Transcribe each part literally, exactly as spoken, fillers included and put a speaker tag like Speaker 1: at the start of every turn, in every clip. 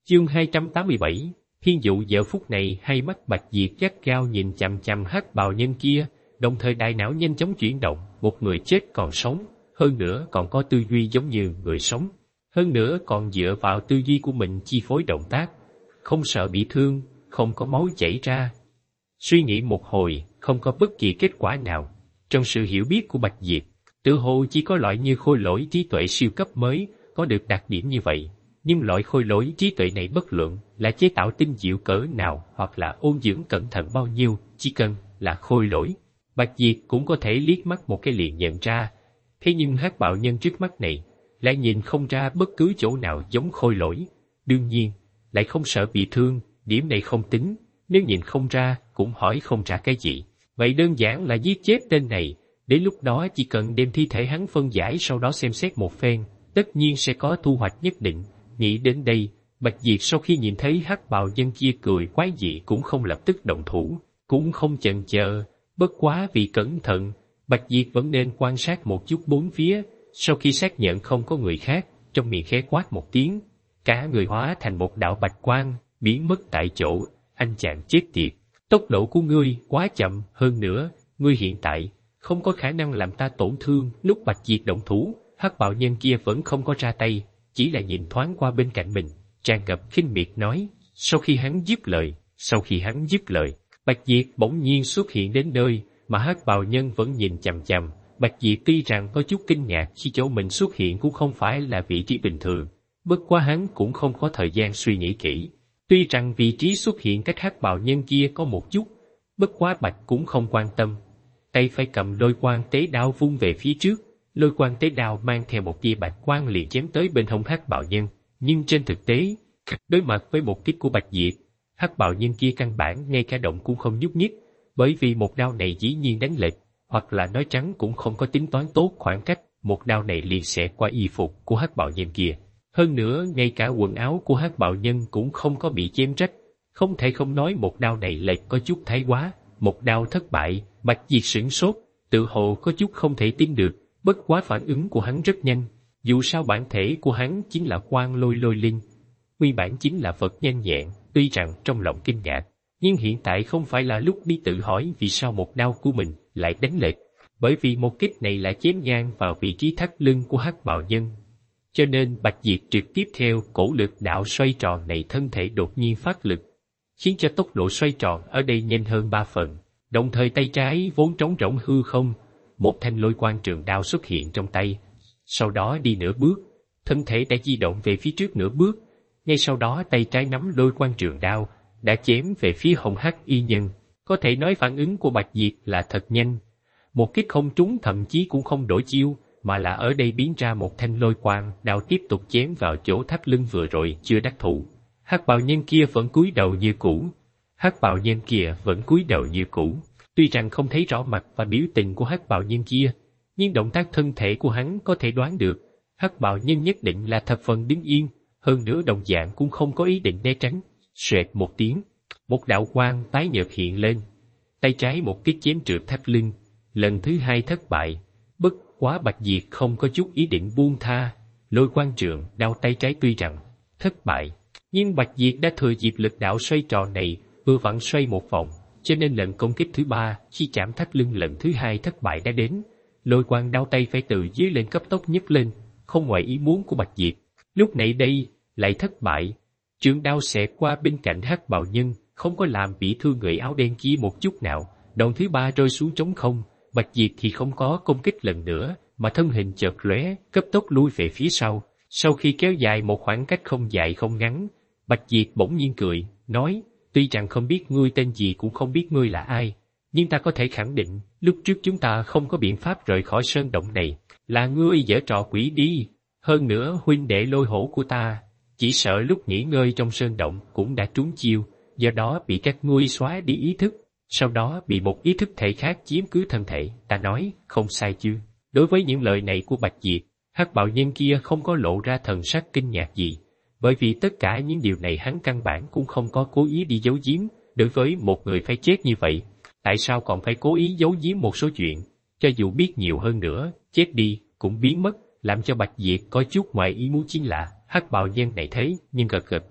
Speaker 1: Chương hai trăm tám mươi bảy, Thiên Dụ. Giờ phút này hai mắt Bạch Diệp gắt gao nhìn chằm chằm hắc bào nhân kia, đồng thời đại não nhanh chóng chuyển động, một người chết còn sống, hơn nữa còn có tư duy giống như người sống, hơn nữa còn dựa vào tư duy của mình chi phối động tác, không sợ bị thương, không có máu chảy ra. Suy nghĩ một hồi, không có bất kỳ kết quả nào. Trong sự hiểu biết của Bạch Diệp, tự hồ chỉ có loại như khôi lỗi trí tuệ siêu cấp mới có được đặc điểm như vậy. Nhưng loại khôi lỗi trí tuệ này bất luận là chế tạo tinh diệu cỡ nào hoặc là ôn dưỡng cẩn thận bao nhiêu, chỉ cần là khôi lỗi, Bạch Diệp cũng có thể liếc mắt một cái liền nhận ra. Thế nhưng hắc bạo nhân trước mắt này lại nhìn không ra bất cứ chỗ nào giống khôi lỗi. Đương nhiên, lại không sợ bị thương, điểm này không tính. Nếu nhìn không ra, cũng hỏi không ra cái gì. Vậy đơn giản là giết chết tên này. Đến lúc đó chỉ cần đem thi thể hắn phân giải, sau đó xem xét một phen, tất nhiên sẽ có thu hoạch nhất định. Nghĩ đến đây, Bạch Diệp sau khi nhìn thấy hắc bào nhân kia cười quái dị cũng không lập tức động thủ, cũng không chần chờ. Bất quá vì cẩn thận, Bạch Diệp vẫn nên quan sát một chút bốn phía. Sau khi xác nhận không có người khác, trong miệng khẽ quát một tiếng, cả người hóa thành một đạo bạch quang, biến mất tại chỗ. Anh chàng chết tiệt, tốc độ của ngươi quá chậm, hơn nữa, ngươi hiện tại không có khả năng làm ta tổn thương. Lúc Bạch Diệp động thủ, hắc bạo nhân kia vẫn không có ra tay, chỉ là nhìn thoáng qua bên cạnh mình, tràn ngập khinh miệt nói. Sau khi hắn dứt lời, sau khi hắn dứt lời, Bạch Diệp bỗng nhiên xuất hiện đến nơi mà hắc bào nhân vẫn nhìn chằm chằm. Bạch Diệp tuy rằng có chút kinh ngạc khi chỗ mình xuất hiện cũng không phải là vị trí bình thường, bất quá hắn cũng không có thời gian suy nghĩ kỹ. Tuy rằng vị trí xuất hiện cách hắc bào nhân kia có một chút, bất quá Bạch cũng không quan tâm. Tay phải cầm lôi quang tế đao vung về phía trước, lôi quang tế đao mang theo một tia bạch quang liền chém tới bên hông hắc bào nhân. Nhưng trên thực tế, đối mặt với một kích của Bạch Diệp, hắc bào nhân kia căn bản ngay cả động cũng không nhúc nhích, bởi vì một đao này dĩ nhiên đánh lệch, hoặc là nói trắng cũng không có tính toán tốt khoảng cách, một đao này liền xẹt qua y phục của hắc bào nhân kia. Hơn nữa, ngay cả quần áo của hắc bào nhân cũng không có bị chém rách, không thể không nói một đao này lệch có chút thái quá. Một đao thất bại, Bạch Diệp sửng sốt, tự hồ có chút không thể tin được, bất quá phản ứng của hắn rất nhanh. Dù sao bản thể của hắn chính là Quang Lôi Lôi Linh, nguyên bản chính là vật nhanh nhẹn. Tuy rằng trong lòng kinh ngạc, nhưng hiện tại không phải là lúc đi tự hỏi vì sao một đao của mình lại đánh lệch, bởi vì một kích này lại chém ngang vào vị trí thắt lưng của hắc bào nhân. Cho nên Bạch Diệp trực tiếp theo cổ lực đạo xoay tròn này, thân thể đột nhiên phát lực, khiến cho tốc độ xoay tròn ở đây nhanh hơn ba phần. Đồng thời tay trái vốn trống rỗng hư không, một thanh lôi quang trường đao xuất hiện trong tay, sau đó đi nửa bước, thân thể đã di động về phía trước nửa bước. Ngay sau đó tay trái nắm lôi quang trường đao, đã chém về phía hồng hắc y nhân. Có thể nói phản ứng của Bạch Diệp là thật nhanh. Một kích không trúng, thậm chí cũng không đổi chiêu, mà là ở đây biến ra một thanh lôi quang đao tiếp tục chém vào chỗ thắt lưng vừa rồi chưa đắc thủ. Hắc bào nhân kia vẫn cúi đầu như cũ. Hắc bào nhân kia vẫn cúi đầu như cũ. Tuy rằng không thấy rõ mặt và biểu tình của hắc bào nhân kia, nhưng động tác thân thể của hắn có thể đoán được, hắc bào nhân nhất định là thập phần đứng yên, hơn nữa đồng dạng cũng không có ý định né tránh. Xoẹt một tiếng, một đạo quang tái nhợt hiện lên, tay trái một kích chém trượt thắt lưng, lần thứ hai thất bại. Bất quá Bạch Diệp không có chút ý định buông tha, lôi quang trường đao tay trái tuy rằng thất bại, nhưng Bạch Diệp đã thừa dịp lực đạo xoay tròn này vừa vặn xoay một vòng, cho nên lần công kích thứ ba khi chạm thắt lưng lần thứ hai thất bại đã đến. Lôi quang đao tay phải từ dưới lên cấp tốc nhấc lên, không ngoài ý muốn của Bạch Diệp, lúc này đây lại thất bại. Trường đao xẹt qua bên cạnh hắc bào nhân, không có làm bị thương người áo đen kia một chút nào. Đòn thứ ba rơi xuống trống không, Bạch Diệp thì không có công kích lần nữa, mà thân hình chợt lóe, cấp tốc lui về phía sau. Sau khi kéo dài một khoảng cách không dài không ngắn, Bạch Diệp bỗng nhiên cười, nói, tuy rằng không biết ngươi tên gì cũng không biết ngươi là ai, nhưng ta có thể khẳng định, lúc trước chúng ta không có biện pháp rời khỏi sơn động này, là ngươi giở trò quỷ đi. Hơn nữa huynh đệ Lôi Hổ của ta, chỉ sợ lúc nghỉ ngơi trong sơn động cũng đã trúng chiêu, do đó bị các ngươi xóa đi ý thức, sau đó bị một ý thức thể khác chiếm cứ thân thể. Ta nói không sai chứ? Đối với những lời này của Bạch Diệp, hắc bào nhân kia không có lộ ra thần sắc kinh ngạc gì, bởi vì tất cả những điều này hắn căn bản cũng không có cố ý đi giấu giếm. Đối với một người phải chết như vậy, tại sao còn phải cố ý giấu giếm một số chuyện? Cho dù biết nhiều hơn nữa, chết đi cũng biến mất. Làm cho Bạch Diệp có chút ngoài ý muốn chính là hắc bào nhân này thấy nhưng gật gật đầu,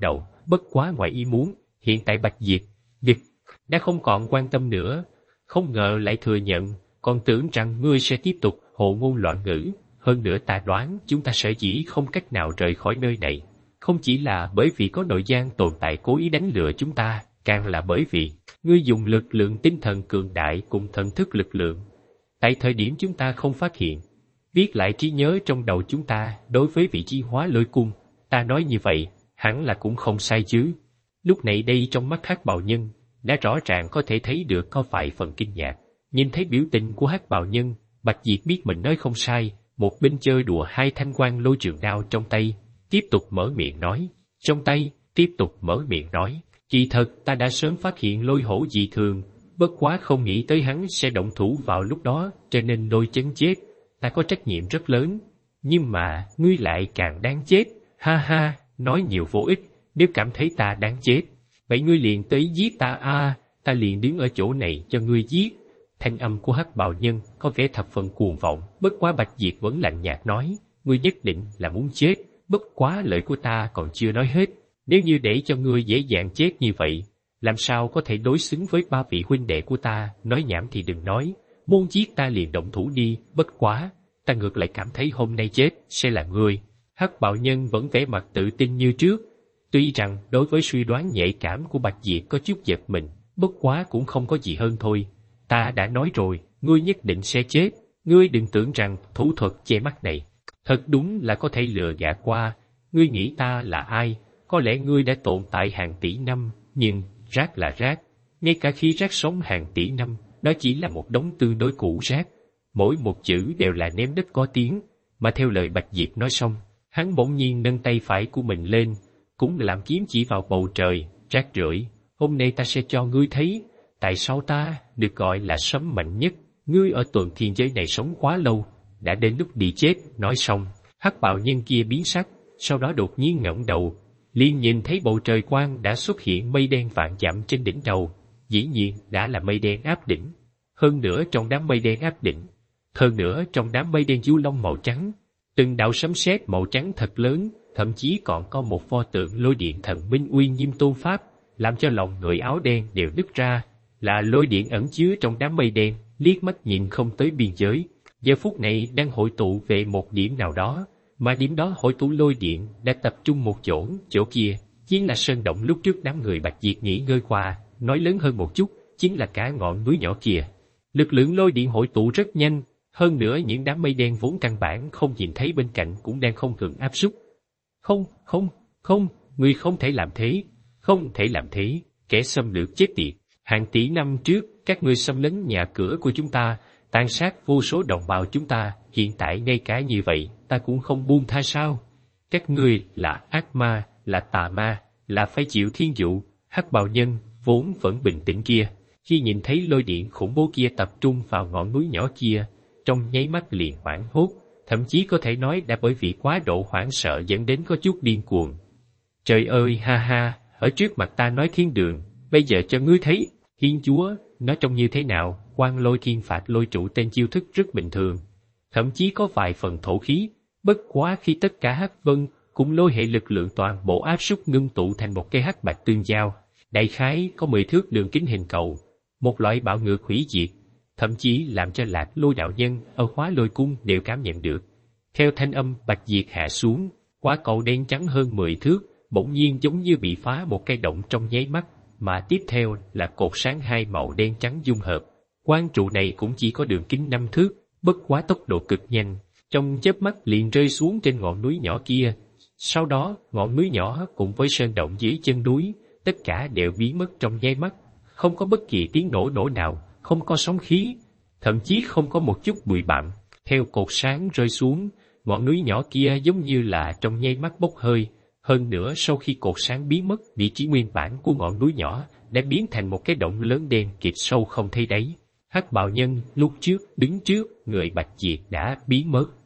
Speaker 1: bất quá ngoài ý muốn, hiện tại Bạch Diệp, việc đã không còn quan tâm nữa, không ngờ lại thừa nhận, còn tưởng rằng ngươi sẽ tiếp tục hồ ngôn loạn ngữ. Hơn nữa ta đoán chúng ta sở dĩ không cách nào rời khỏi nơi này, không chỉ là bởi vì có nội gian tồn tại cố ý đánh lừa chúng ta, càng là bởi vì ngươi dùng lực lượng tinh thần cường đại cùng thần thức lực lượng. Tại thời điểm chúng ta không phát hiện, viết lại trí nhớ trong đầu chúng ta đối với vị trí hóa lôi cung, ta nói như vậy, hẳn là cũng không sai chứ. Lúc này đây trong mắt Hắc Bào Nhân, đã rõ ràng có thể thấy được có vài phần kinh ngạc. Nhìn thấy biểu tình của Hắc Bào Nhân, Bạch Diệp biết mình nói không sai, một bên chơi đùa hai thanh quang lôi trường đao trong tay, tiếp tục mở miệng nói, trong tay, tiếp tục mở miệng nói, kỳ thật ta đã sớm phát hiện lôi hổ dị thường, bất quá không nghĩ tới hắn sẽ động thủ vào lúc đó, cho nên lôi chấn chết, ta có trách nhiệm rất lớn, nhưng mà, ngươi lại càng đáng chết, ha ha, nói nhiều vô ích, nếu cảm thấy ta đáng chết, vậy ngươi liền tới giết ta a, ta liền đứng ở chỗ này cho ngươi giết. Thanh âm của Hắc Bào Nhân có vẻ thập phần cuồng vọng, bất quá Bạch Diệp vẫn lạnh nhạt nói, ngươi nhất định là muốn chết, bất quá lời của ta còn chưa nói hết, nếu như để cho ngươi dễ dàng chết như vậy, làm sao có thể đối xứng với ba vị huynh đệ của ta, nói nhảm thì đừng nói, muốn giết ta liền động thủ đi, bất quá, ta ngược lại cảm thấy hôm nay chết sẽ là ngươi. Hắc Bào Nhân vẫn vẻ mặt tự tin như trước, tuy rằng đối với suy đoán nhạy cảm của Bạch Diệp có chút giật mình, bất quá cũng không có gì hơn thôi. Ta đã nói rồi, ngươi nhất định sẽ chết, ngươi đừng tưởng rằng thủ thuật che mắt này, thật đúng là có thể lừa gạt qua, ngươi nghĩ ta là ai, có lẽ ngươi đã tồn tại hàng tỷ năm, nhưng rác là rác, ngay cả khi rác sống hàng tỷ năm, đó chỉ là một đống tương đối cũ rác, mỗi một chữ đều là ném đất có tiếng, mà theo lời Bạch Diệp nói xong, hắn bỗng nhiên nâng tay phải của mình lên, cũng làm kiếm chỉ vào bầu trời, rác rưởi, hôm nay ta sẽ cho ngươi thấy, tại sao ta được gọi là sấm mạnh nhất, ngươi ở tuần thiên giới này sống quá lâu, đã đến lúc đi chết. Nói xong, Hắc Bào Nhân kia biến sắc, sau đó đột nhiên ngẩng đầu, liền nhìn thấy bầu trời quang đã xuất hiện mây đen vạn dặm trên đỉnh đầu, dĩ nhiên đã là mây đen áp đỉnh. Hơn nữa trong đám mây đen áp đỉnh, hơn nữa trong đám mây đen du long màu trắng, từng đạo sấm sét màu trắng thật lớn, thậm chí còn có một pho tượng lôi điện thần minh uy nghiêm tôn pháp, làm cho lòng người áo đen đều nứt ra. Là lôi điện ẩn chứa trong đám mây đen, liếc mắt nhìn không tới biên giới, giờ phút này đang hội tụ về một điểm nào đó, mà điểm đó hội tụ lôi điện đã tập trung một chỗ, chỗ kia chính là sơn động lúc trước đám người Bạch Diệp nghỉ ngơi qua, nói lớn hơn một chút, chính là cả ngọn núi nhỏ kia. Lực lượng lôi điện hội tụ rất nhanh, hơn nữa những đám mây đen vốn căn bản không nhìn thấy bên cạnh cũng đang không ngừng áp suất. Không, không, không, ngươi không thể làm thế, không thể làm thế, kẻ xâm lược chết tiệt. Hàng tỷ năm trước, các ngươi xâm lấn nhà cửa của chúng ta, tàn sát vô số đồng bào chúng ta, hiện tại ngay cả như vậy, ta cũng không buông tha sao? Các ngươi là ác ma, là tà ma, là phải chịu thiên dụ. Hắc Bào Nhân vốn vẫn bình tĩnh kia, khi nhìn thấy lôi điện khủng bố kia tập trung vào ngọn núi nhỏ kia, trong nháy mắt liền hoảng hốt, thậm chí có thể nói đã bởi vì quá độ hoảng sợ dẫn đến có chút điên cuồng. Trời ơi ha ha, ở trước mặt ta nói thiên đường, bây giờ cho ngươi thấy. Thiên Chúa, nó trông như thế nào, Quang Lôi Thiên Phạt Lôi Trụ tên chiêu thức rất bình thường, thậm chí có vài phần thổ khí, bất quá khi tất cả hắc vân cùng lôi hệ lực lượng toàn bộ áp suất ngưng tụ thành một cây hắc bạch tương giao, đại khái có mười thước đường kính hình cầu, một loại bạo ngược hủy diệt, thậm chí làm cho Lạc Lôi đạo nhân ở Hóa Lôi cung đều cảm nhận được. Theo thanh âm Bạch Diệt hạ xuống, quả cầu đen trắng hơn mười thước, bỗng nhiên giống như bị phá một cái động trong nháy mắt. Mà tiếp theo là cột sáng hai màu đen trắng dung hợp. Quang trụ này cũng chỉ có đường kính năm thước, bất quá tốc độ cực nhanh, trong chớp mắt liền rơi xuống trên ngọn núi nhỏ kia. Sau đó, ngọn núi nhỏ cùng với sơn động dưới chân núi, tất cả đều biến mất trong nháy mắt, không có bất kỳ tiếng nổ nổ nào, không có sóng khí, thậm chí không có một chút bụi bặm. Theo cột sáng rơi xuống, ngọn núi nhỏ kia giống như là trong nháy mắt bốc hơi. Hơn nữa sau khi cột sáng biến mất, vị trí nguyên bản của ngọn núi nhỏ đã biến thành một cái động lớn đen kịt sâu không thấy đáy. Hắc Bào Nhân lúc trước đứng trước người Bạch Diệp đã biến mất.